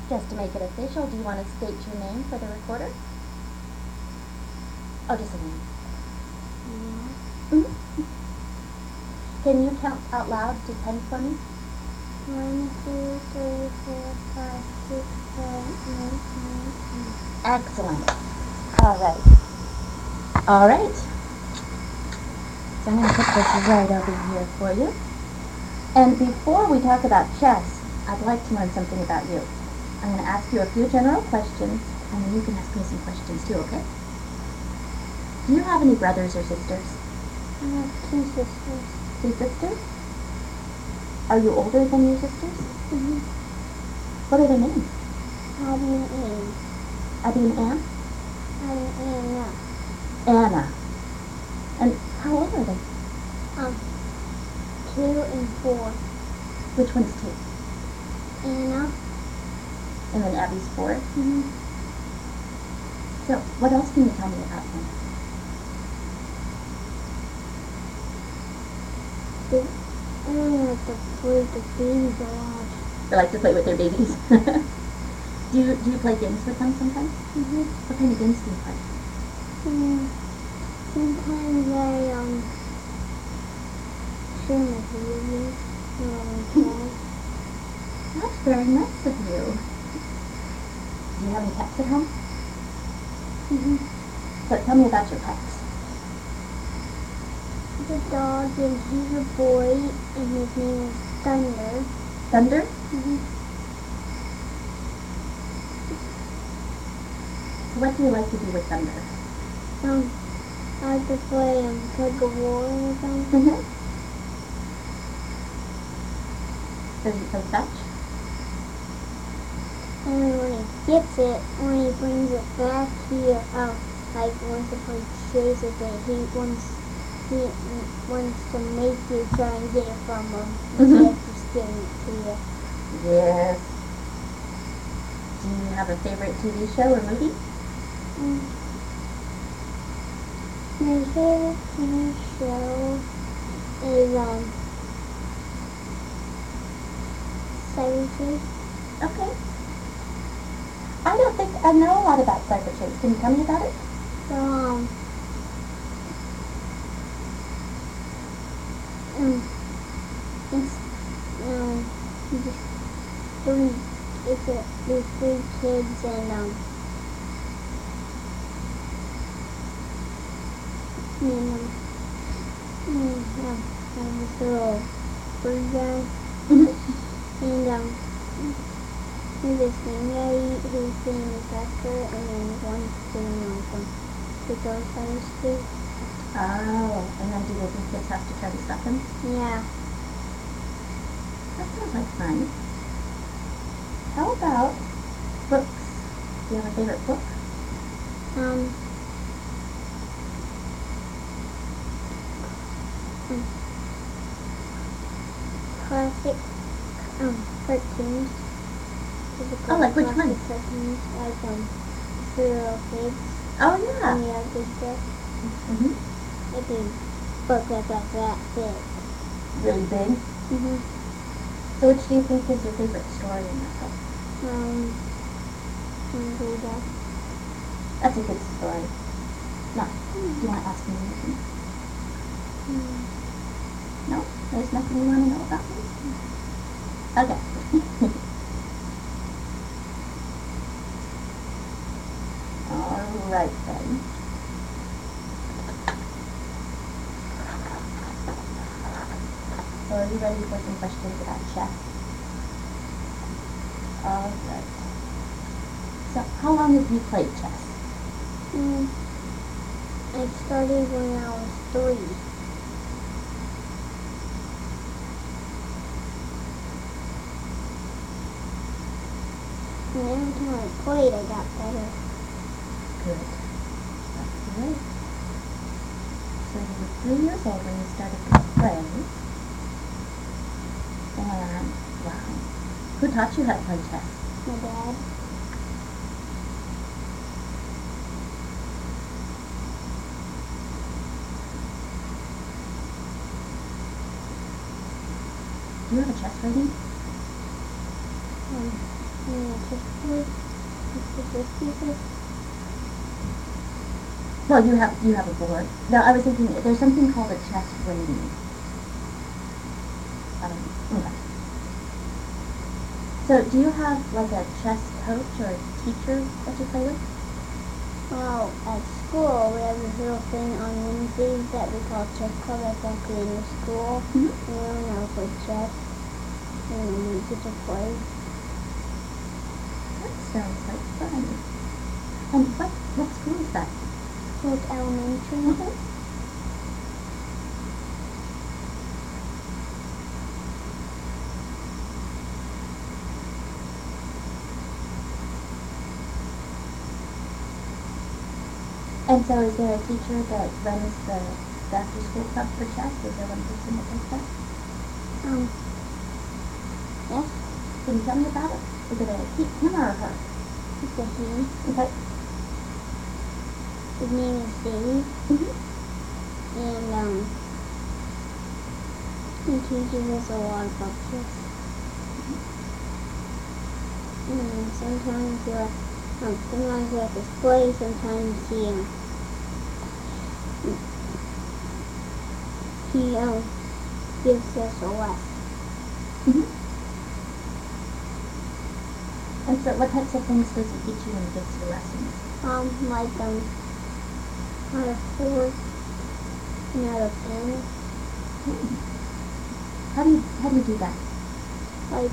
Just to make it official, do you want to state your name for the recorder? Oh, just a name. Yeah. Can you count out loud to 10 for me? 1, 2, 3, 4, 5, 6, 7, 8, 9, 10. Excellent. All right. All right. So I'm going to put this right over here for you. And before we talk about chess, I'd like to learn something about you. I'm going to ask you a few general questions, and then you can ask me some questions too, okay? Do you have any brothers or sisters? I have 2 sisters. 2 sisters? Are you older than your sisters? Mm-hmm. What are their names? Abby and Anne. Abby and Anne? Abby and Anna. Anna. And how old are they? 2 and 4. Which one's 2? Anna. And then Abby's 4? Mm-hmm. So, what else can you tell me about them? I don't like to play the babies a lot. They like to play with their babies. Do you play games with them sometimes? Mm-hmm. What kind of games do you play? Sometimes I share my babies That's very nice of you. Do you have any pets at home? Mm-hmm. So tell me about your pets. The dog, and he's a boy, and his name is Thunder. Thunder? Mm-hmm. So what do you like to do with Thunder? I like to play tug of war with him. Mm-hmm. Does he play fetch? And when he gets it, when he brings it back, he wants to play chase with it. He wants to make you try and get it from him instead of just giving it to you. Yes. Do you have a favorite TV show or movie? My favorite TV show is Cyber Chase. Okay. I don't think I know a lot about Cyber Chase. Can you tell me about it? So, there's 3 kids and this little bird guy, and there's this main guy who's being a doctor, and then one's doing to go cyber space. Oh, and then do the big kids have to try to stop him? Yeah. That sounds like fun. How about books? Do you have a favorite book? Classic cartoons. Oh, like which one? Cartoons, like Little Pigs. Oh, yeah. And the ugly stuff. Mm-hmm. Like a book that's like that big. Really big? Mm-hmm. So which do you think is your favorite story in that book? Buddha. That's a good story. No. Do you want to ask me anything? No? There's nothing you want to know about me? Okay. All right, then. So are you ready for some questions about chess? All right. So how long have you played chess? I started when I was 3. And every time I played, I got better. Good. That's great. So you were 3 years old when you started to play. And, wow. Who taught you how to play chess? My dad. Do you have a chess rating? and a chessboard with chess pieces. Well, you have a board. No, I was thinking there's something called a chess rating. Okay. So, do you have like a chess coach or a teacher that you play with? Well, at school, we have this little thing on Wednesdays that we call chess club. That's at the end of school. Mm-hmm. We learn how to play chess. And we get to play. That sounds like fun. And what school is that? So it's elementary. Mm-hmm. And so is there a teacher that runs the after school club for chess? Is there one person that does that? Yes. Can you tell me about it? Is it him or her? It's a he. Okay. His name is Dave. Mm-hmm. And he teaches us a lot about chess. And sometimes we have to play. Sometimes he gives us a lesson. Mm-hmm. And so what types of things does he teach you when he gives you lessons? Like how to fork and how to pen. Mm. How do you do that? Like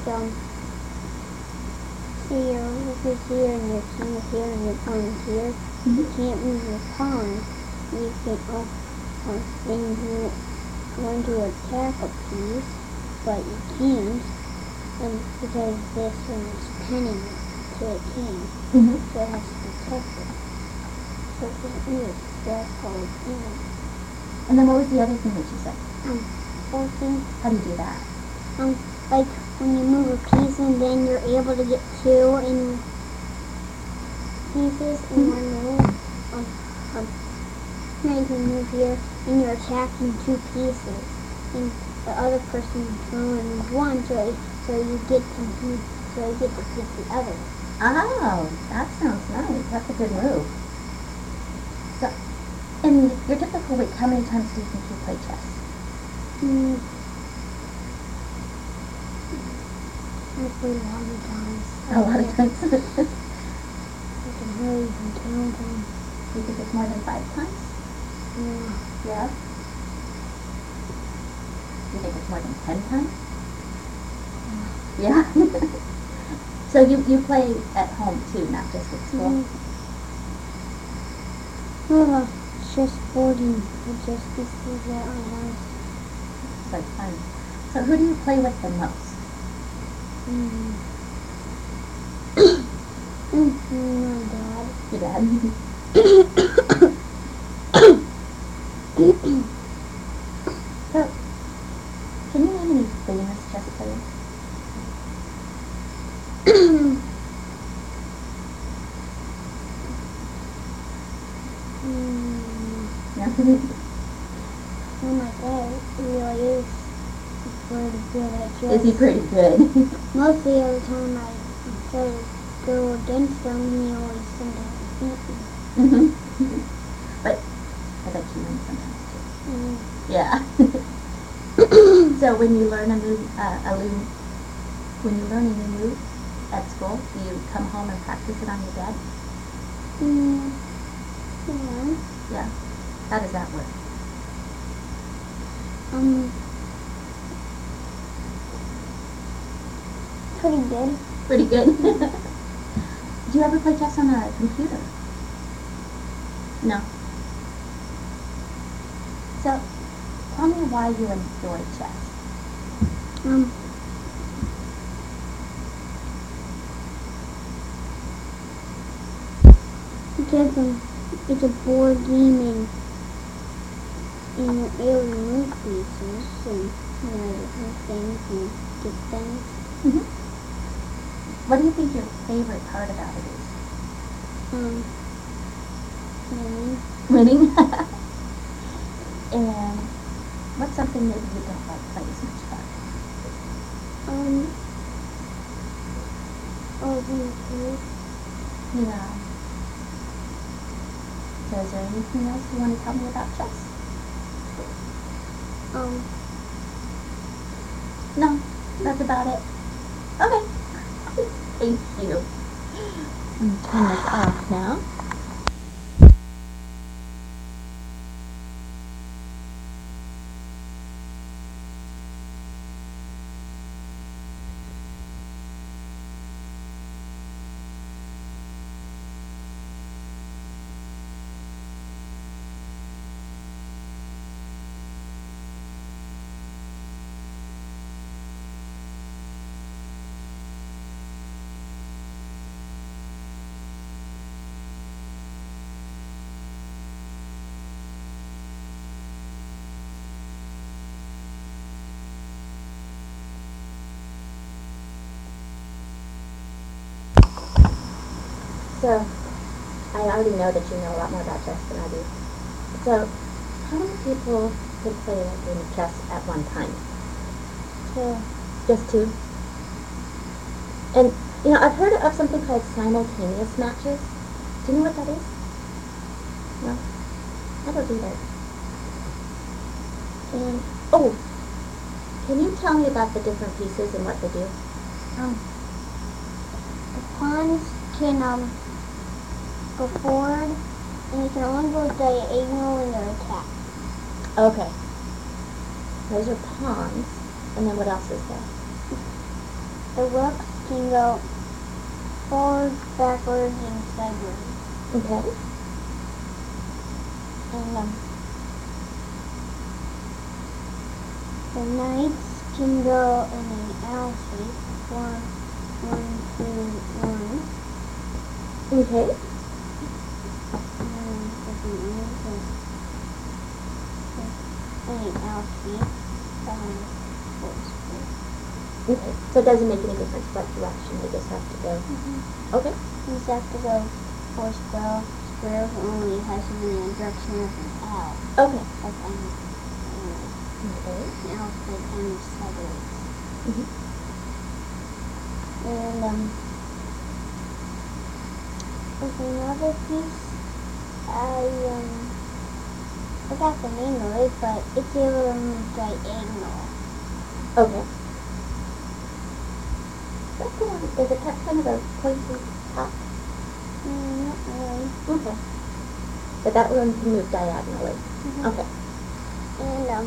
say your rook is here and your king is here and your pawn is here. Mm-hmm. You can't move your pawn. You can then you going to attack a piece, but you can't, and because this one is pinning it to a king, Mm-hmm. so it has to protect it. So it can't move. That's called pinning. And then what was the other thing that you said? Forking. How do you do that? Like when you move a piece and then you're able to get two in pieces in one move. Now you can move here and you're attacking two pieces, and the other person can only move one, so you get to get the other. Oh, that sounds nice. That's a good move. So, in your typical week, how many times do you think you play chess? I played a lot of times. A lot of times. I can hardly even count them. You think it's more than 5 times? Yeah. You think it's more than 10 times? Yeah. So you play at home too, not just at school? We have a chessboard and a chess pieces at our house. It's like fun. So who do you play with the most? My dad. Your dad? So, can you name any famous chess players? No? Oh my dad really is pretty good at chess. Is he pretty good? Mostly every time I try to go against him, he always sometimes beats me. Mm-hmm. But I bet you win sometimes too. Yeah. So when you learn when you learn a new move at school, do you come home and practice it on your bed? Yeah. Yeah. How does that work? Pretty good. Pretty good. Do you ever play chess on a computer? No. So, tell me why you enjoy chess. Because it's a board game and you're able to move pieces and different things and get things. Mm-hmm. What do you think your favorite part about it is? Winning. Winning? And what's something that you don't like quite as much about it? Okay. Yeah. So is there anything else you want to tell me about chess? No, that's about it. Okay. Thank you. I'm going to turn this off now. So, I already know that you know a lot more about chess than I do. So, how many people can play a game of chess at one time? Two. Just two? And, I've heard of something called simultaneous matches. Do you know what that is? No? I don't either. And, can you tell me about the different pieces and what they do? The pawns can, go forward, and you can only go diagonal when they're attacked. Okay. Those are pawns. And then what else is there? The rooks can go forward, backwards, and sideways. Okay. And the knights can go in an L shape. 1, 2, 1. Okay. Okay. So it doesn't make any difference what direction, they just have to go. Mm-hmm. Okay. You just have to go 4 squares only has to be in the direction of an L. Okay. Like any. Okay. An L is like any sideways. Mm-hmm. And there's another piece. I forgot the name of it, but it's a diagonal. Okay. That's the one. Does it have kind of a pointy top? Not really. Okay. But that one can move diagonally. Mm-hmm. Okay. And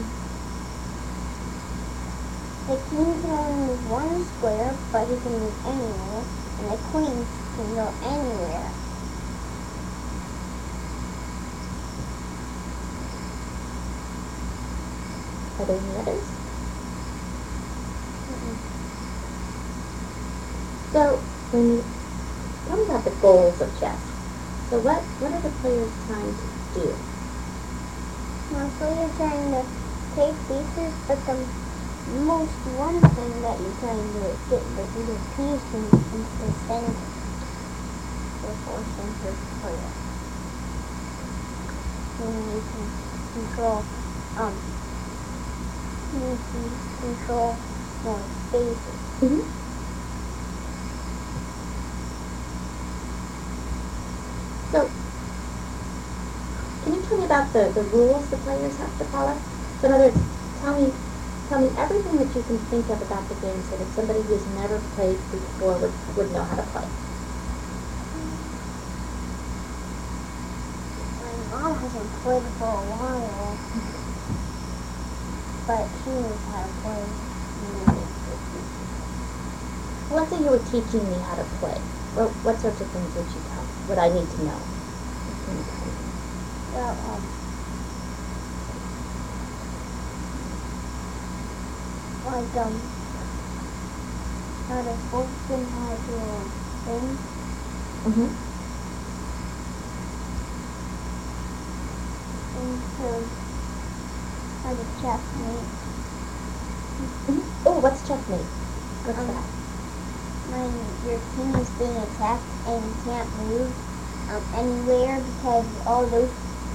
the king can only move 1 square, but he can move anywhere, and the queen can go anywhere. Are there any others? So, tell me about the goals of chess. So what are the players trying to do? Mostly you're trying to take pieces, but the most one thing that you're trying to do is get the little piece into the center. Before center player. Then you can control more spaces. Mm-hmm. So, can you tell me about the rules the players have to follow? So in other words, tell me everything that you can think of about the game so that somebody who's never played before would know how to play. My mom hasn't played for a while, but she knows how to play. Let's say you were teaching me how to play. Well, what sorts of things would you tell me? What I need to know? Well, how to open, how to thing. Mm-hmm. And how to checkmate. Mm-hmm. Oh, what's checkmate? What's that? When your team is being attacked and you can't move anywhere because all those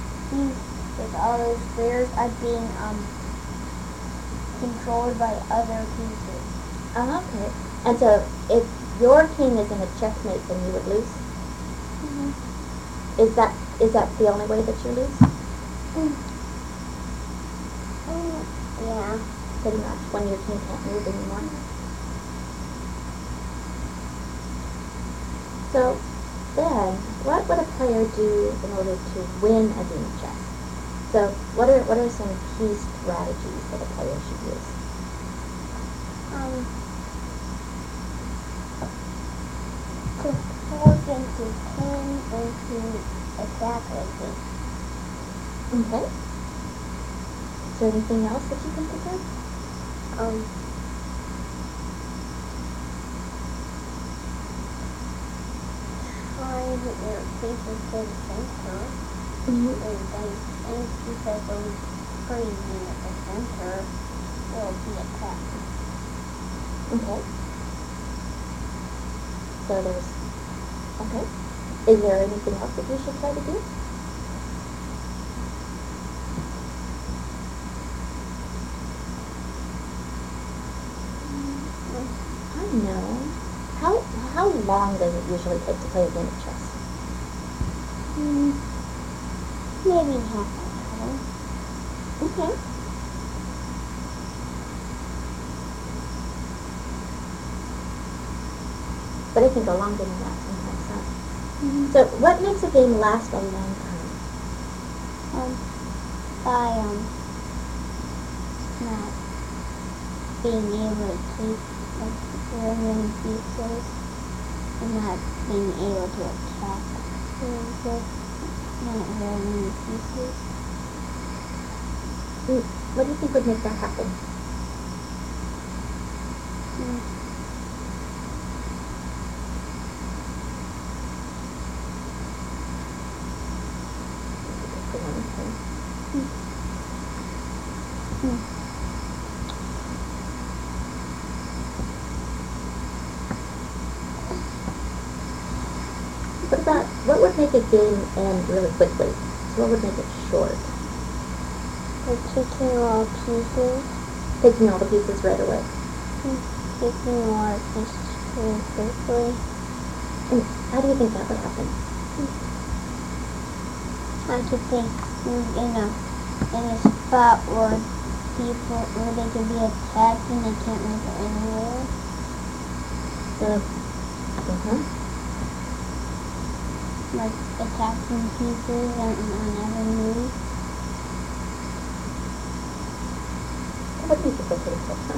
squares are being controlled by other pieces. Oh, okay. And so if your king is in a checkmate, then you would lose? Mhm. Is that the only way that you lose? Yeah. Pretty much, when your king can't move anymore. So, then, what would a player do in order to win a game of chess? So, what are some key strategies that a player should use? To force into king and to attack the king. Okay. Is there anything else that you can think of? Try to get your pieces to the center. Mm-hmm. And because those freezing at the center will be attacked. Okay. So there's, okay. Is there anything else that you should try to do? I know. How long does it usually take to play a game of chess? Maybe half an hour. Okay. But it can go longer than that sometimes, huh? So what makes a game last a long time? By not being able to keep very many pieces and not being able to attack with not very many pieces. What do you think would make that happen? What would make a game end really quickly? So what would make it short? Like taking all pieces. Taking all the pieces right away. Taking all pieces very quickly. And how do you think that would happen? I could think in a spot where they could be attacked and they can't move anywhere. Like attacking pieces and never move. What do you think would take this, huh?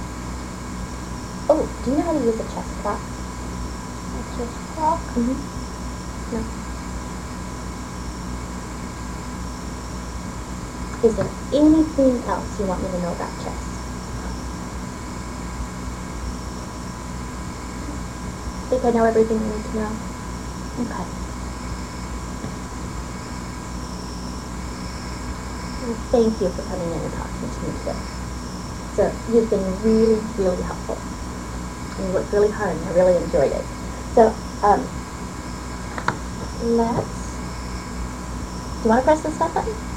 Oh, do you know how to use a chess clock? A chess clock? No. Is there anything else you want me to know about chess? I think I know everything I need to know. Okay. Well, thank you for coming in and talking to me today. So, you've been really, really helpful. And you worked really hard, and I really enjoyed it. So, do you want to press the stop button?